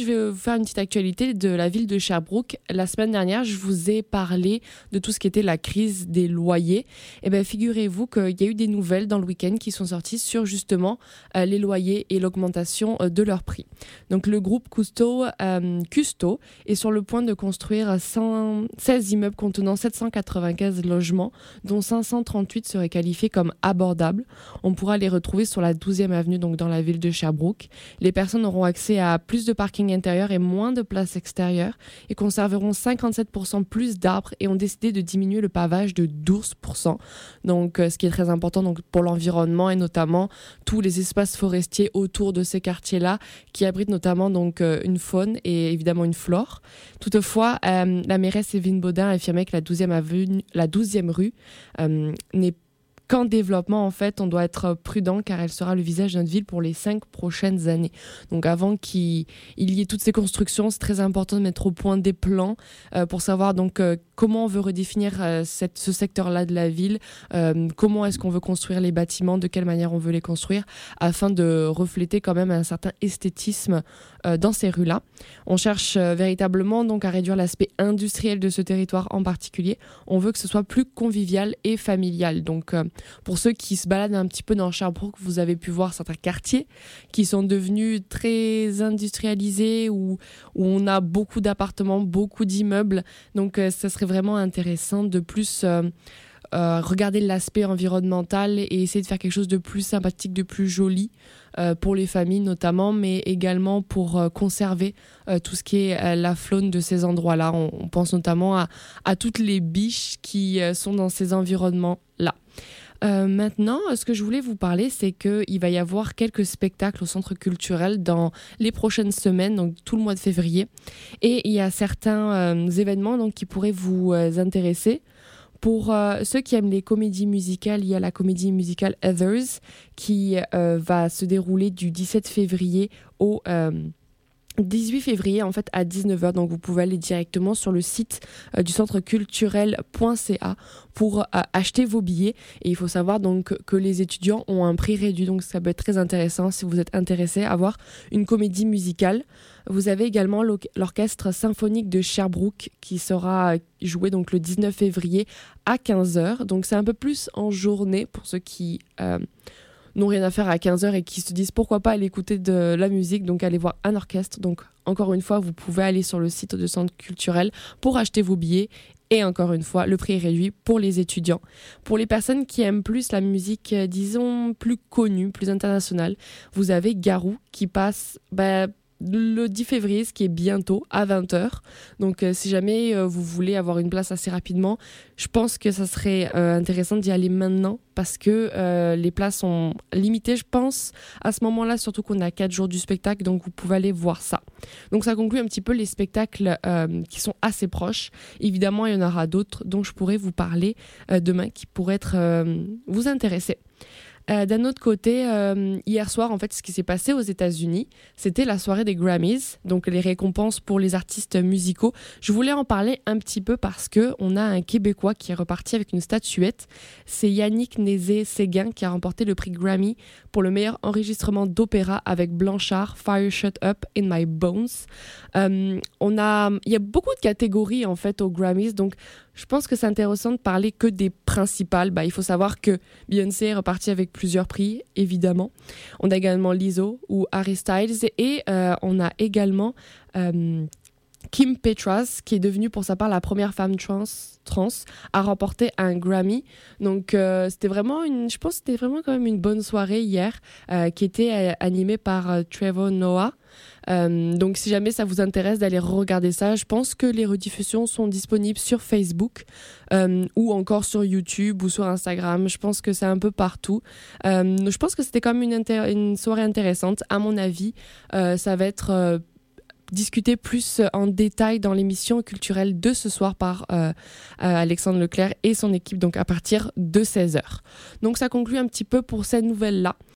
vais vous faire une petite actualité de la ville de Sherbrooke. La semaine dernière, je vous ai parlé de tout ce qui était la crise des loyers. Et bien, figurez-vous qu'il y a eu des nouvelles dans le week-end qui sont sorties sur justement les loyers et l'augmentation de leurs prix. Donc, le groupe Custo est sur le point de construire 16 immeubles contenant 795 logements, dont 538 seraient qualifiés comme abordables. On pourra les retrouver sur la 12e avenue, donc dans la ville de Sherbrooke. Les personnes auront accès à plus de parking intérieur et moins de place extérieure et conserveront 57% plus d'arbres et ont décidé de diminuer le pavage de 12%. Donc, ce qui est très important donc, pour l'environnement et notamment tous les espaces forestiers autour de ces quartiers-là qui abritent notamment donc, une faune et évidemment une flore. Toutefois, la mairesse Evelyne Baudin a affirmé que la 12e rue n'est qu'en développement, en fait, on doit être prudent car elle sera le visage de notre ville pour les 5 prochaines années. Donc avant qu'il y ait toutes ces constructions, c'est très important de mettre au point des plans pour savoir donc comment on veut redéfinir ce secteur-là de la ville, comment est-ce qu'on veut construire les bâtiments, de quelle manière on veut les construire, afin de refléter quand même un certain esthétisme dans ces rues-là. On cherche véritablement donc à réduire l'aspect industriel de ce territoire en particulier. On veut que ce soit plus convivial et familial. Donc pour ceux qui se baladent un petit peu dans Sherbrooke, vous avez pu voir certains quartiers qui sont devenus très industrialisés où on a beaucoup d'appartements, beaucoup d'immeubles. Donc ça serait vraiment intéressant de plus regarder l'aspect environnemental et essayer de faire quelque chose de plus sympathique, de plus joli pour les familles notamment, mais également pour conserver tout ce qui est la faune de ces endroits-là. On pense notamment à toutes les biches qui sont dans ces environnements-là. Maintenant, ce que je voulais vous parler, c'est qu'il va y avoir quelques spectacles au Centre culturel dans les prochaines semaines, donc tout le mois de février. Et il y a certains événements donc, qui pourraient vous intéresser. Pour ceux qui aiment les comédies musicales, il y a la comédie musicale Others qui va se dérouler du 17 février au 18 février en fait à 19h, donc vous pouvez aller directement sur le site du centreculturel.ca pour acheter vos billets. Et il faut savoir donc que les étudiants ont un prix réduit, donc ça peut être très intéressant si vous êtes intéressé à voir une comédie musicale. Vous avez également l'orchestre symphonique de Sherbrooke qui sera joué donc le 19 février à 15h, donc c'est un peu plus en journée pour ceux qui n'ont rien à faire à 15h et qui se disent pourquoi pas aller écouter de la musique, donc aller voir un orchestre. Donc encore une fois, vous pouvez aller sur le site du Centre culturel pour acheter vos billets. Et encore une fois, le prix est réduit pour les étudiants. Pour les personnes qui aiment plus la musique, disons, plus connue, plus internationale, vous avez Garou qui passe le 10 février, ce qui est bientôt, à 20h. Donc, si jamais vous voulez avoir une place assez rapidement, je pense que ça serait intéressant d'y aller maintenant parce que les places sont limitées, je pense, à ce moment-là, surtout qu'on a 4 jours du spectacle, donc vous pouvez aller voir ça. Donc, ça conclut un petit peu les spectacles qui sont assez proches. Évidemment, il y en aura d'autres dont je pourrais vous parler demain qui pourraient vous intéresser. D'un autre côté, hier soir, en fait, ce qui s'est passé aux États-Unis, c'était la soirée des Grammys, donc les récompenses pour les artistes musicaux. Je voulais en parler un petit peu parce que on a un Québécois qui est reparti avec une statuette. C'est Yannick Nézé-Séguin qui a remporté le prix Grammy pour le meilleur enregistrement d'opéra avec Blanchard, Fire Shut Up in My Bones. Il y a beaucoup de catégories en fait aux Grammys, donc je pense que c'est intéressant de parler que des principales. Il faut savoir que Beyoncé est repartie avec plusieurs prix, évidemment. On a également Lizzo ou Harry Styles et on a également Kim Petras qui est devenue pour sa part la première femme trans à remporter un Grammy. Donc c'était vraiment quand même une bonne soirée hier qui était animée par Trevor Noah. Donc si jamais ça vous intéresse d'aller regarder ça, je pense que les rediffusions sont disponibles sur Facebook ou encore sur YouTube ou sur Instagram. Je pense que c'est un peu partout. Je pense que c'était quand même une soirée intéressante. À mon avis, ça va être discuté plus en détail dans l'émission culturelle de ce soir par Alexandre Leclerc et son équipe, donc à partir de 16h. Donc ça conclut un petit peu pour cette nouvelle-là.